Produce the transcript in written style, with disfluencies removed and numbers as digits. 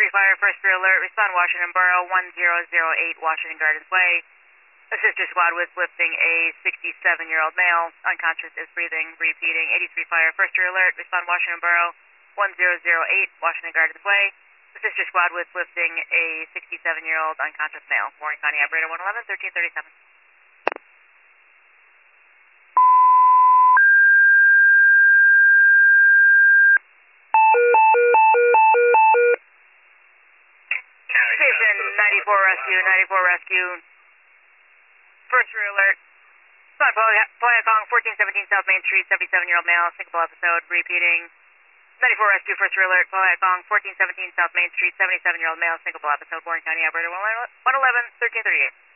Fire, first rear alert, respond Washington Borough, 1008 Washington Gardens Way. Assist your squad with lifting a 67-year-old male, unconscious, is breathing, repeating. 83 Fire, first rear alert, respond Washington Borough, 1008 Washington Gardens Way. Assist your squad with lifting a 67-year-old unconscious male. Warren County Operator 111, 1337. Station 94 Rescue, 94 Rescue. First rear alert. Respond Poyakong, 1417 South Main Street, 77-year-old male, syncopal episode, repeating. 94 Rescue, first rear alert. Poyakong, 1417 South Main Street, 77-year-old male, syncopal episode, Warren County Operator 111, 1338.